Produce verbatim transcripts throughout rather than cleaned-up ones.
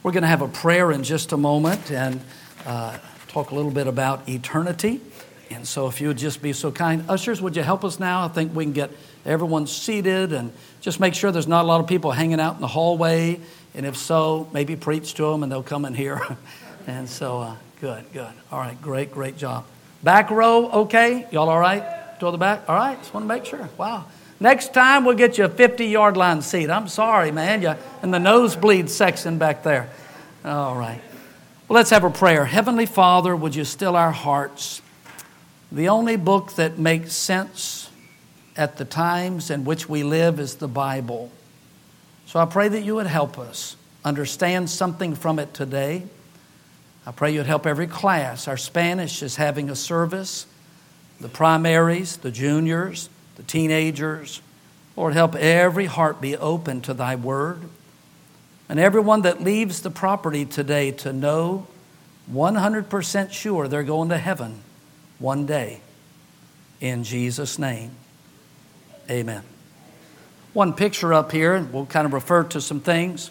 We're going to have a prayer in just a moment and uh, talk a little bit about eternity. And so if you would just be so kind. Ushers, would you help us now? I think we can get everyone seated and just make sure there's not a lot of people hanging out in the hallway. And if so, maybe preach to them and they'll come in here. And so, uh, good, good. All right, great, great job. Back row, okay? Y'all all right? Toward the back? All right, just want to make sure. Wow. Next time, we'll get you a fifty-yard line seat. I'm sorry, man. You in the nosebleed section back there. All right. Well, let's have a prayer. Heavenly Father, would you still our hearts? The only book that makes sense at the times in which we live is the Bible. So I pray that you would help us understand something from it today. I pray you'd help every class. Our Spanish is having a service. The primaries, the juniors, the teenagers. Lord, help every heart be open to thy word. And everyone that leaves the property today to know one hundred percent sure they're going to heaven one day. In Jesus' name, amen. One picture up here, and we'll kind of refer to some things.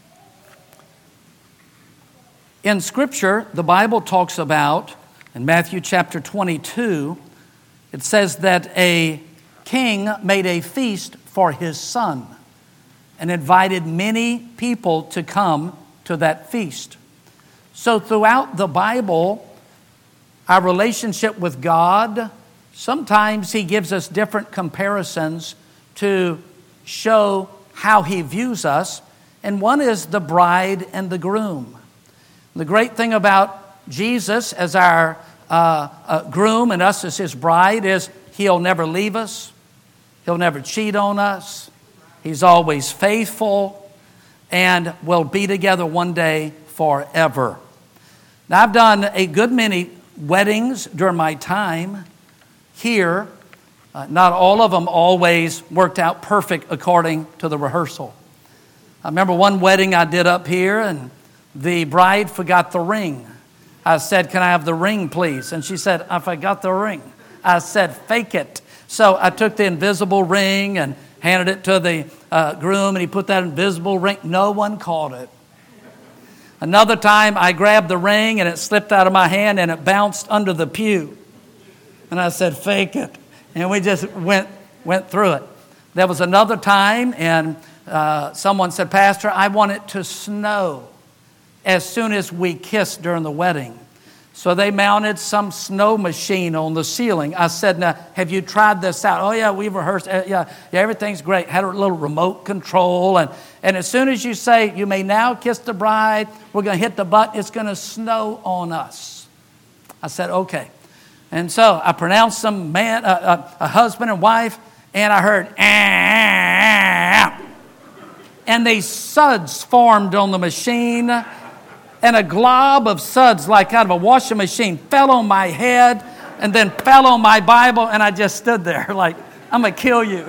In Scripture, the Bible talks about, in Matthew chapter twenty-two, it says that a king made a feast for his son and invited many people to come to that feast. So throughout the Bible, our relationship with God, sometimes he gives us different comparisons to show how he views us. And one is the bride and the groom. The great thing about Jesus as our uh, uh, groom and us as his bride is he'll never leave us. He'll never cheat on us. He's always faithful, and we'll be together one day forever. Now, I've done a good many weddings during my time here. Uh, not all of them always worked out perfect according to the rehearsal. I remember one wedding I did up here, and the bride forgot the ring. I said, "Can I have the ring, please?" And she said, "I forgot the ring." I said, "Fake it." So I took the invisible ring and handed it to the uh, groom, and he put that invisible ring. No one caught it. Another time, I grabbed the ring, and it slipped out of my hand, and it bounced under the pew. And I said, "Fake it." And we just went went through it. There was another time, and uh, someone said, "Pastor, I want it to snow as soon as we kissed during the wedding." So they mounted some snow machine on the ceiling. I said, "Now, have you tried this out?" "Oh, yeah, we've rehearsed. Uh, yeah, yeah, everything's great." Had a little remote control. And, and as soon as you say, "You may now kiss the bride," we're going to hit the button. It's going to snow on us. I said, "Okay." And so I pronounced some man, uh, uh, a husband and wife, and I heard, "Ah," and these suds formed on the machine. And a glob of suds, like out of a washing machine, fell on my head and then fell on my Bible. And I just stood there like, "I'm going to kill you."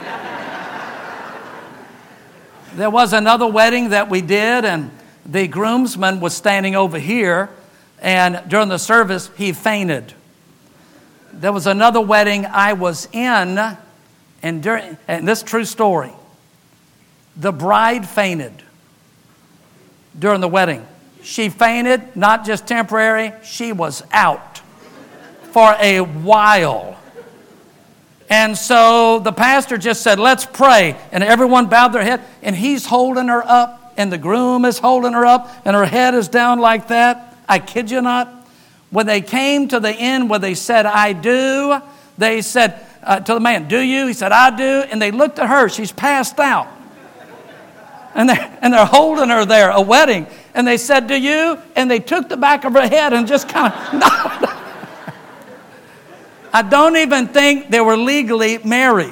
There was another wedding that we did, and the groomsman was standing over here. And during the service, he fainted. There was another wedding I was in, and, during, and this is a true story. The bride fainted during the wedding. She fainted, not just temporary, she was out for a while. And so the pastor just said, "Let's pray." And everyone bowed their head, and he's holding her up, and the groom is holding her up, and her head is down like that. I kid you not. When they came to the end where they said, "I do," they said uh, to the man, "Do you?" He said, "I do." And they looked at her. She's passed out. And they're, and they're holding her there, a wedding. And they said, "Do you?" And they took the back of her head and just kind of knocked her. I don't even think they were legally married.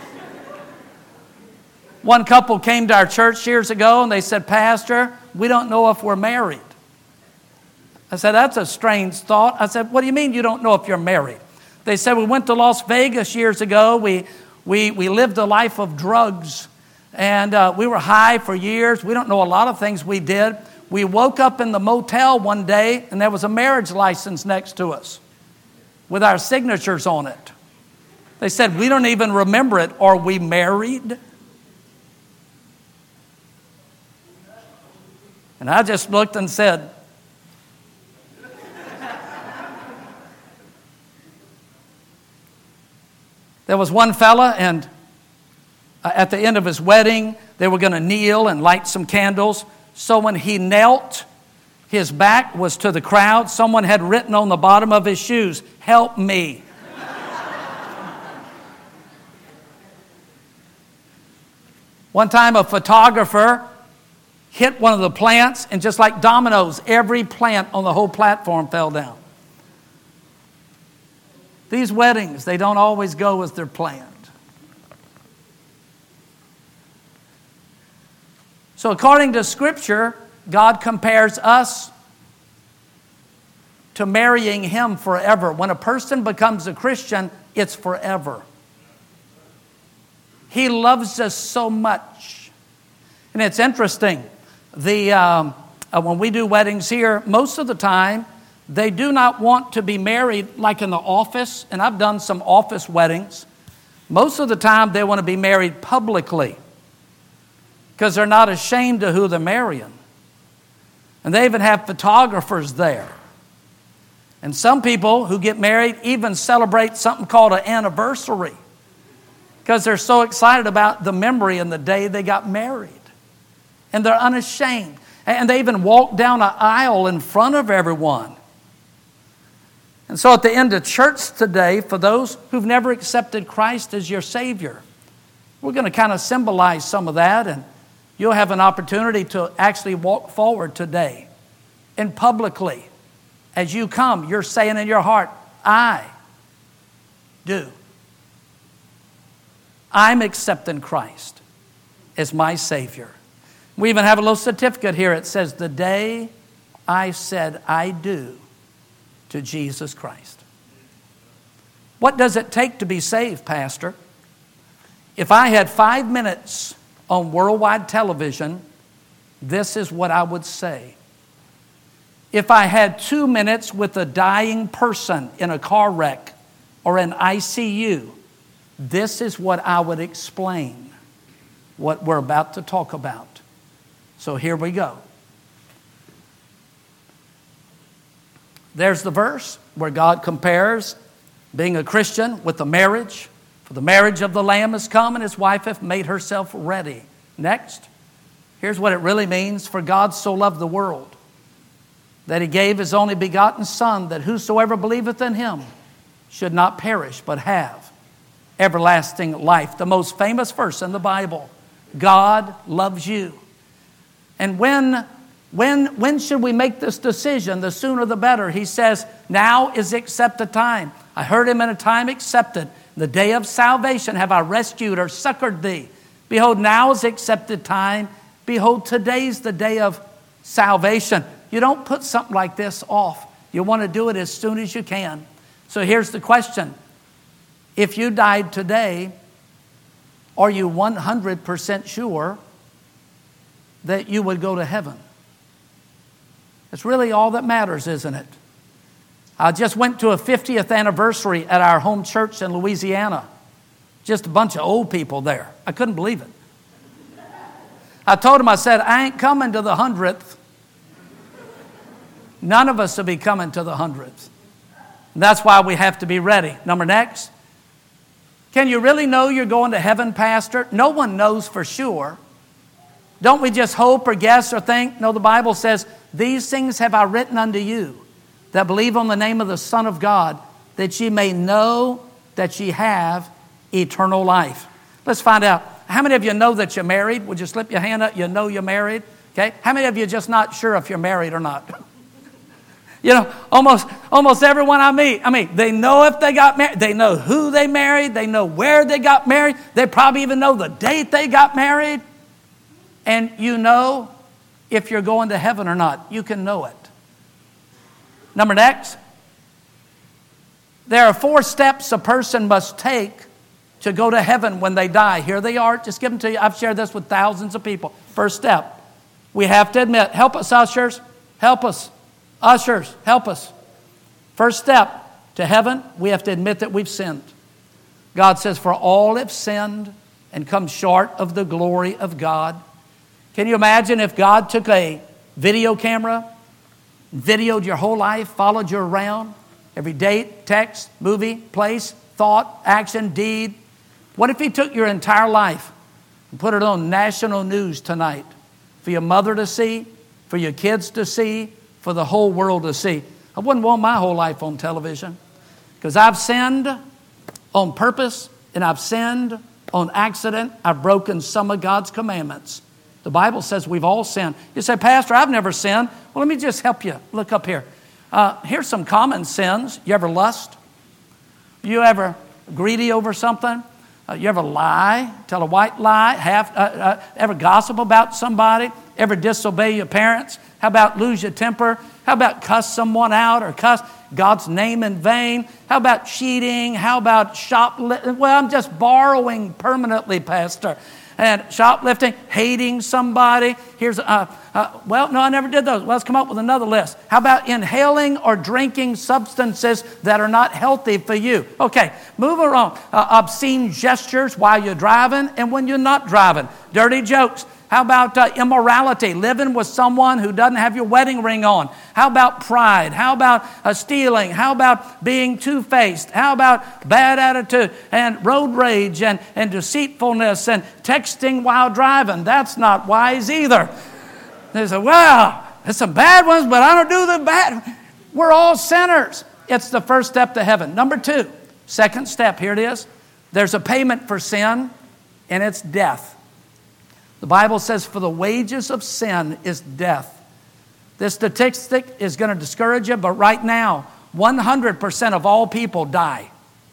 One couple came to our church years ago, and they said, "Pastor, we don't know if we're married." I said, "That's a strange thought." I said, "What do you mean you don't know if you're married?" They said, "We went to Las Vegas years ago. We, we, we lived a life of drugs. And uh, we were high for years. We don't know a lot of things we did. We woke up in the motel one day, and there was a marriage license next to us with our signatures on it." They said, "We don't even remember it. Are we married?" And I just looked and said, there was one fella, and at the end of his wedding, they were going to kneel and light some candles. So when he knelt, his back was to the crowd. Someone had written on the bottom of his shoes, "Help me." One time a photographer hit one of the plants, and just like dominoes, every plant on the whole platform fell down. These weddings, they don't always go as they're planned. So according to Scripture, God compares us to marrying Him forever. When a person becomes a Christian, it's forever. He loves us so much. And it's interesting. The um, uh, when we do weddings here, most of the time, they do not want to be married like in the office. And I've done some office weddings. Most of the time, they want to be married publicly because they're not ashamed of who they're marrying. And they even have photographers there. And some people who get married even celebrate something called an anniversary because they're so excited about the memory and the day they got married. And they're unashamed. And they even walk down an aisle in front of everyone. And so at the end of church today, for those who've never accepted Christ as your Savior, we're going to kind of symbolize some of that, and you'll have an opportunity to actually walk forward today. And publicly, as you come, you're saying in your heart, I do. I'm accepting Christ as my Savior. We even have a little certificate here. It says, the day I said I do to Jesus Christ. What does it take to be saved, Pastor? If I had five minutes on worldwide television, this is what I would say. If I had two minutes with a dying person in a car wreck or an I C U, this is what I would explain, what we're about to talk about. So here we go. There's the verse where God compares being a Christian with the marriage. For the marriage of the Lamb has come, and his wife hath made herself ready. Next, here's what it really means. For God so loved the world, that he gave his only begotten Son, that whosoever believeth in him should not perish, but have everlasting life. The most famous verse in the Bible. God loves you. And when, when, when should we make this decision? The sooner the better. He says, now is the accepted time. I heard him in a time accepted. The day of salvation have I rescued or succored thee. Behold, now is the accepted time. Behold, today's the day of salvation. You don't put something like this off. You want to do it as soon as you can. So here's the question. If you died today, are you one hundred percent sure that you would go to heaven? It's really all that matters, isn't it? I just went to a fiftieth anniversary at our home church in Louisiana. Just a bunch of old people there. I couldn't believe it. I told them, I said, I ain't coming to the hundredth. None of us will be coming to the hundredth. And that's why we have to be ready. Number next. Can you really know you're going to heaven, Pastor? No one knows for sure. Don't we just hope or guess or think? No, the Bible says, these things have I written unto you that believe on the name of the Son of God, that ye may know that ye have eternal life. Let's find out. How many of you know that you're married? Would you slip your hand up? You know you're married? Okay. How many of you are just not sure if you're married or not? You know, almost almost everyone I meet, I mean, they know if they got married. They know who they married. They know where they got married. They probably even know the date they got married. And you know if you're going to heaven or not. You can know it. Number next. There are four steps a person must take to go to heaven when they die. Here they are. Just give them to you. I've shared this with thousands of people. First step. We have to admit. Help us, ushers. Help us. Ushers, help us. First step to heaven, we have to admit that we've sinned. God says, for all have sinned and come short of the glory of God. Can you imagine if God took a video camera, videoed your whole life, followed you around, every date, text, movie, place, thought, action, deed? What if he took your entire life and put it on national news tonight for your mother to see, for your kids to see, for the whole world to see? I wouldn't want my whole life on television, because I've sinned on purpose and I've sinned on accident. I've broken some of God's commandments. The Bible says we've all sinned. You say, Pastor, I've never sinned. Well, let me just help you. Look up here. Uh, here's some common sins. You ever lust? You ever greedy over something? Uh, you ever lie? Tell a white lie? Half, uh, uh, ever gossip about somebody? Ever disobey your parents? How about lose your temper? How about cuss someone out or cuss God's name in vain? How about cheating? How about shoplifting? Well, I'm just borrowing permanently, Pastor. And shoplifting, hating somebody. Here's, uh, uh, well, no, I never did those. Well, let's come up with another list. How about inhaling or drinking substances that are not healthy for you? Okay, move along. Uh, obscene gestures while you're driving and when you're not driving. Dirty jokes. How about uh, immorality, living with someone who doesn't have your wedding ring on? How about pride? How about uh, stealing? How about being two-faced? How about bad attitude and road rage and, and deceitfulness and texting while driving? That's not wise either. They say, well, there's some bad ones, but I don't do the bad. We're all sinners. It's the first step to heaven. Number two, second step, here it is. There's a payment for sin, and it's death. The Bible says, for the wages of sin is death. This statistic is going to discourage you, but right now, one hundred percent of all people die.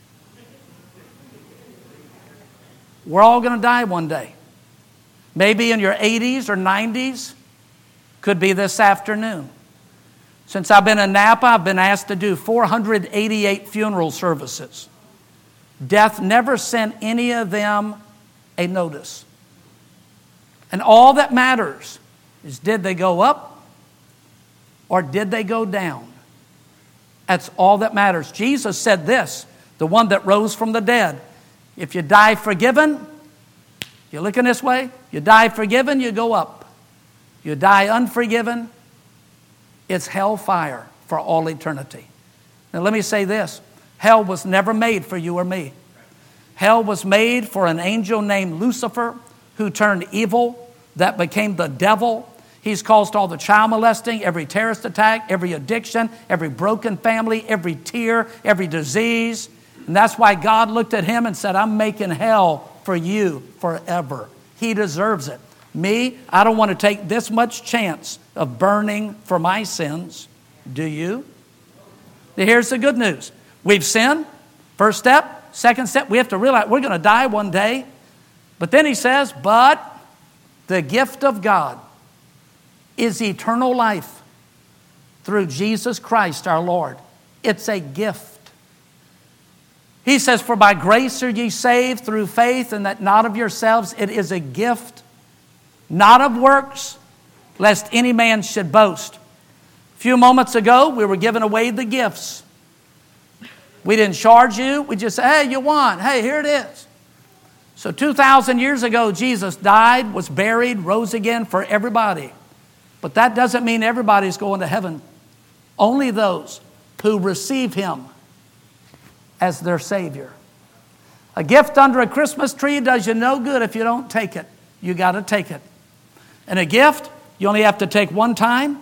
We're all going to die one day. Maybe in your eighties or nineties. Could be this afternoon. Since I've been in Napa, I've been asked to do four hundred eighty-eight funeral services. Death never sent any of them a notice. And all that matters is, did they go up or did they go down? That's all that matters. Jesus said this, the one that rose from the dead. If you die forgiven, you're looking this way, you die forgiven, you go up. You die unforgiven, it's hellfire for all eternity. Now let me say this, hell was never made for you or me. Hell was made for an angel named Lucifer who turned evil, that became the devil. He's caused all the child molesting, every terrorist attack, every addiction, every broken family, every tear, every disease. And that's why God looked at him and said, I'm making hell for you forever. He deserves it. Me, I don't want to take this much chance of burning for my sins. Do you? Here's the good news. We've sinned. First step. Second step, we have to realize we're going to die one day. But then he says, but the gift of God is eternal life through Jesus Christ our Lord. It's a gift. He says, for by grace are ye saved through faith, and that not of yourselves. It is a gift, not of works, lest any man should boast. A few moments ago, we were giving away the gifts. We didn't charge you. We just said, hey, you won. Hey, here it is. So two thousand years ago, Jesus died, was buried, rose again for everybody. But that doesn't mean everybody's going to heaven. Only those who receive him as their Savior. A gift under a Christmas tree does you no good if you don't take it. You got to take it. And a gift, you only have to take one time,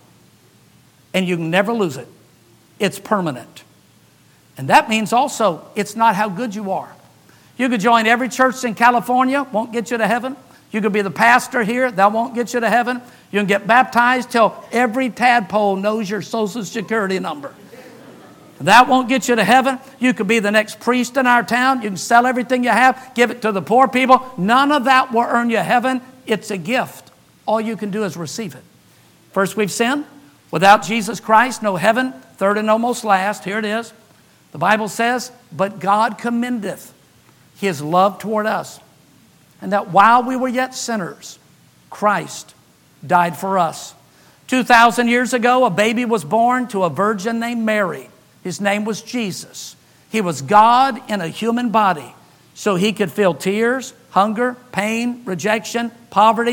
and you can never lose it. It's permanent. And that means also, it's not how good you are. You could join every church in California, won't get you to heaven. You could be the pastor here, that won't get you to heaven. You can get baptized till every tadpole knows your social security number. That won't get you to heaven. You could be the next priest in our town. You can sell everything you have, give it to the poor people. None of that will earn you heaven. It's a gift. All you can do is receive it. First, we've sinned. Without Jesus Christ, no heaven. Third and almost last, here it is. The Bible says, but God commendeth his love toward us, and that while we were yet sinners, Christ died for us. Two thousand years ago, a baby was born to a virgin named Mary. His name was Jesus. He was God in a human body, so he could feel tears, hunger, pain, rejection, poverty,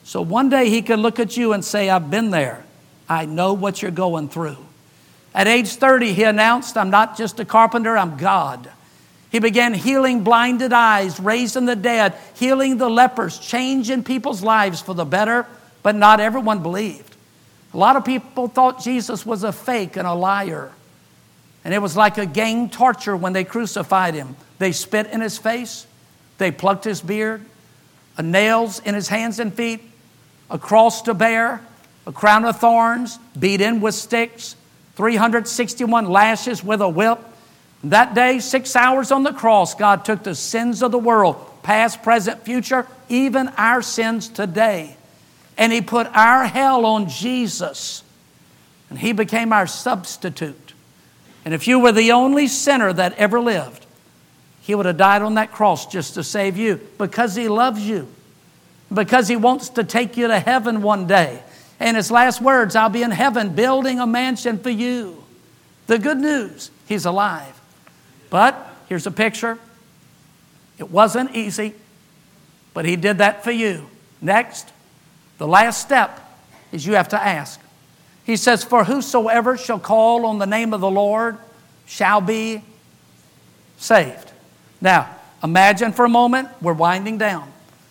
So one day he could look at you and say, I've been there. I know what you're going through. At age thirty, he announced, I'm not just a carpenter, I'm God. He began healing blinded eyes, raising the dead, healing the lepers, changing people's lives for the better, but not everyone believed. A lot of people thought Jesus was a fake and a liar. And it was like a gang torture when they crucified him. They spit in his face, they plucked his beard, a nails in his hands and feet, a cross to bear, a crown of thorns, beat in with sticks, three hundred sixty-one lashes with a whip. That day, six hours on the cross, God took the sins of the world, past, present, future, even our sins today. And he put our hell on Jesus. And he became our substitute. And if you were the only sinner that ever lived, he would have died on that cross just to save you, because he loves you, because he wants to take you to heaven one day. And his last words, I'll be in heaven building a mansion for you. The good news, he's alive. But here's a picture. It wasn't easy, but he did that for you. Next, the last step is you have to ask. He says, for whosoever shall call on the name of the Lord shall be saved. Now, imagine for a moment, we're winding down.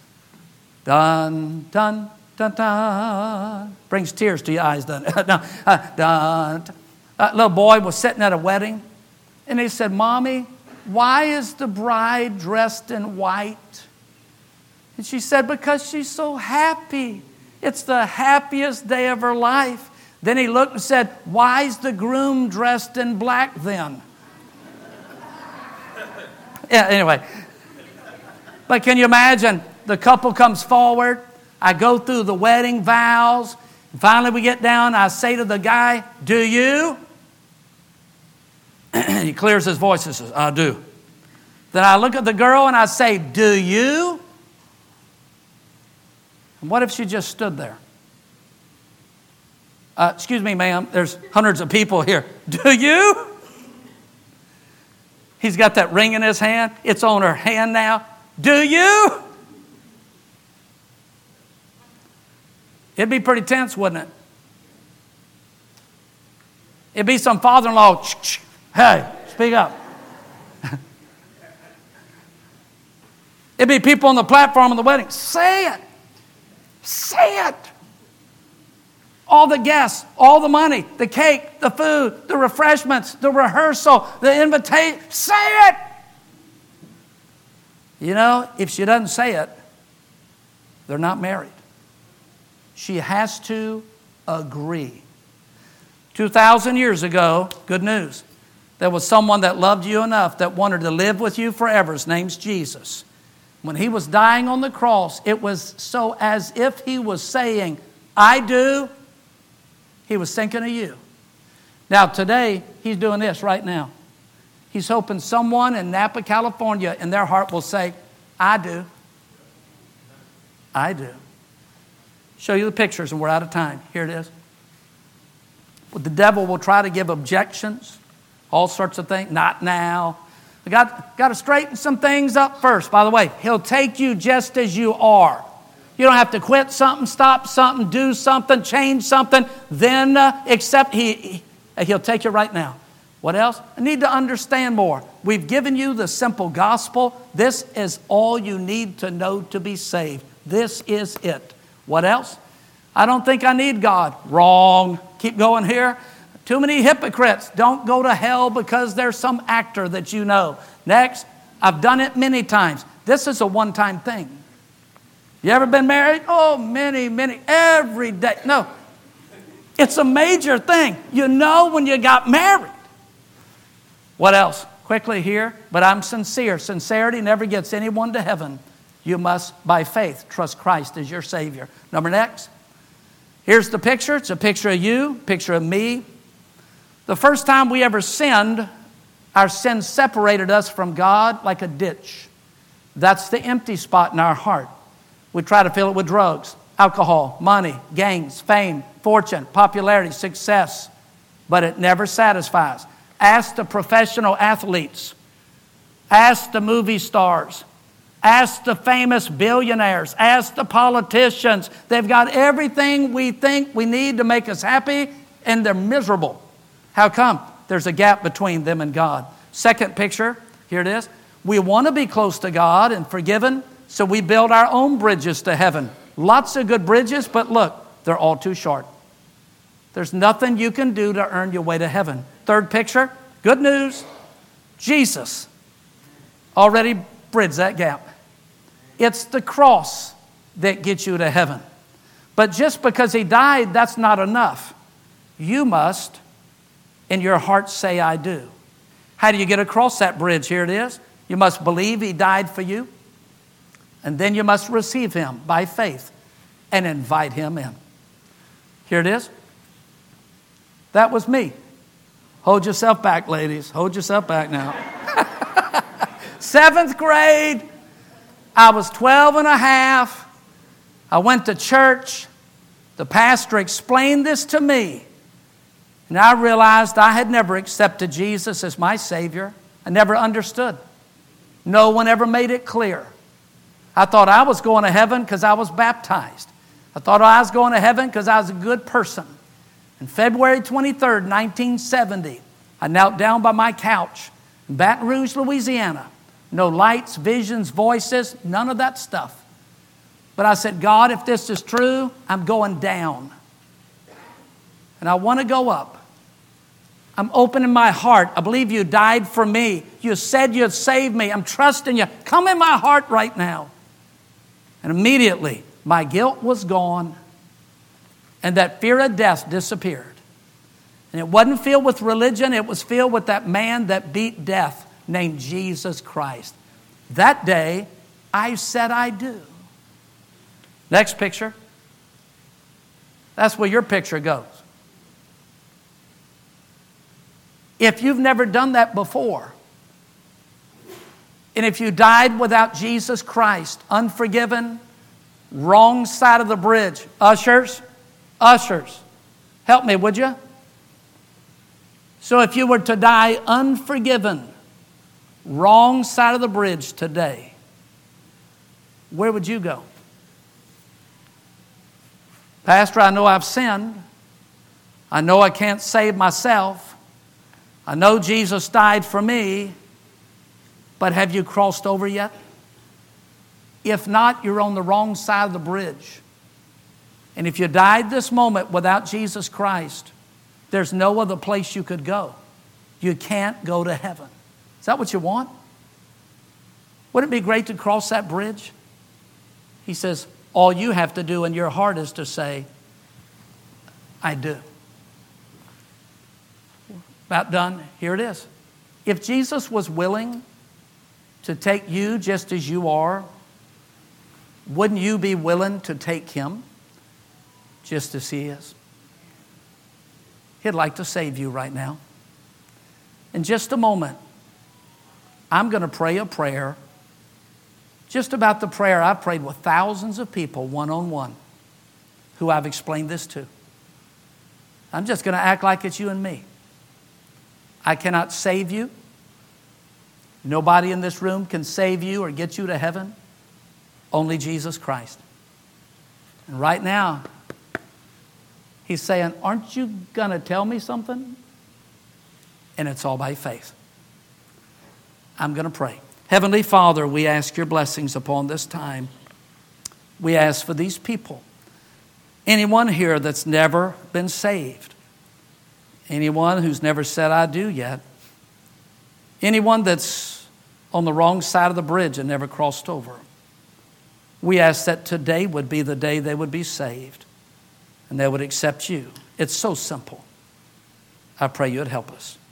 Dun, dun, dun, dun. Brings tears to your eyes, doesn't it? no, uh, dun, dun. A little boy was sitting at a wedding, and he said, Mommy, why is the bride dressed in white? And she said, because she's so happy. It's the happiest day of her life. Then he looked and said, why is the groom dressed in black then? Yeah, anyway. But can you imagine? The couple comes forward. I go through the wedding vows. And finally we get down. I say to the guy, do you? He clears his voice and says, I do. Then I look at the girl and I say, do you? And what if she just stood there? Uh, excuse me, ma'am, there's hundreds of people here. Do you? He's got that ring in his hand. It's on her hand now. Do you? It'd be pretty tense, wouldn't it? It'd be some father-in-law, hey, speak up. It'd be people on the platform of the wedding, say it. Say it. All the guests, all the money, the cake, the food, the refreshments, the rehearsal, the invitation. Say it. You know, if she doesn't say it, they're not married. She has to agree. two thousand years ago, good news, there was someone that loved you enough that wanted to live with you forever. His name's Jesus. When he was dying on the cross, it was so as if he was saying, I do. He was thinking of you. Now today, he's doing this right now. He's hoping someone in Napa, California, in their heart will say, I do. I do. Show you the pictures and we're out of time. Here it is. Well, the devil will try to give objections, all sorts of things. Not now. I got, got to straighten some things up first. By the way, he'll take you just as you are. You don't have to quit something, stop something, do something, change something, then uh, accept. He, he, he'll take you right now. What else? I need to understand more. We've given you the simple gospel. This is all you need to know to be saved. This is it. What else? I don't think I need God. Wrong. Keep going here. Too many hypocrites. Don't go to hell because there's some actor that you know. Next, I've done it many times. This is a one-time thing. You ever been married? Oh, many, many, every day. No, it's a major thing. You know when you got married. What else? Quickly here, but I'm sincere. Sincerity never gets anyone to heaven. You must, by faith, trust Christ as your Savior. Number next. Here's the picture. It's a picture of you, picture of me. The first time we ever sinned, our sin separated us from God like a ditch. That's the empty spot in our heart. We try to fill it with drugs, alcohol, money, gangs, fame, fortune, popularity, success. But it never satisfies. Ask the professional athletes. Ask the movie stars. Ask the famous billionaires. Ask the politicians. They've got everything we think we need to make us happy, and they're miserable. How come? There's a gap between them and God. Second picture, here it is. We want to be close to God and forgiven, so we build our own bridges to heaven. Lots of good bridges, but look, they're all too short. There's nothing you can do to earn your way to heaven. Third picture, good news. Jesus already bridged that gap. It's the cross that gets you to heaven. But just because he died, that's not enough. You must, in your heart, say, I do. How do you get across that bridge? Here it is. You must believe he died for you. And then you must receive him by faith and invite him in. Here it is. That was me. Hold yourself back, ladies. Hold yourself back now. Seventh grade. I was twelve and a half. I went to church. The pastor explained this to me. And I realized I had never accepted Jesus as my Savior. I never understood. No one ever made it clear. I thought I was going to heaven because I was baptized. I thought I was going to heaven because I was a good person. And February twenty-third, nineteen seventy, I knelt down by my couch in Baton Rouge, Louisiana. No lights, visions, voices, none of that stuff. But I said, God, if this is true, I'm going down. And I want to go up. I'm opening my heart. I believe you died for me. You said you'd save me. I'm trusting you. Come in my heart right now. And immediately, my guilt was gone. And that fear of death disappeared. And it wasn't filled with religion. It was filled with that man that beat death named Jesus Christ. That day, I said I do. Next picture. That's where your picture goes. If you've never done that before, and if you died without Jesus Christ, unforgiven, wrong side of the bridge, ushers, ushers, help me, would you? So if you were to die unforgiven, wrong side of the bridge today, where would you go? Pastor, I know I've sinned. I know I can't save myself. I know Jesus died for me. But have you crossed over yet? If not, you're on the wrong side of the bridge. And if you died this moment without Jesus Christ, there's no other place you could go. You can't go to heaven. Is that what you want? Wouldn't it be great to cross that bridge? He says, all you have to do in your heart is to say, I do. About done. Here it is. If Jesus was willing to take you just as you are, wouldn't you be willing to take him just as he is? He'd like to save you right now. In just a moment, I'm going to pray a prayer just about the prayer I've prayed with thousands of people one-on-one who I've explained this to. I'm just going to act like it's you and me. I cannot save you. Nobody in this room can save you or get you to heaven. Only Jesus Christ. And right now, he's saying, aren't you going to tell me something? And it's all by faith. I'm going to pray. Heavenly Father, we ask your blessings upon this time. We ask for these people. Anyone here that's never been saved. Anyone who's never said, I do yet. Anyone that's on the wrong side of the bridge and never crossed over. We ask that today would be the day they would be saved and they would accept you. It's so simple. I pray you'd help us.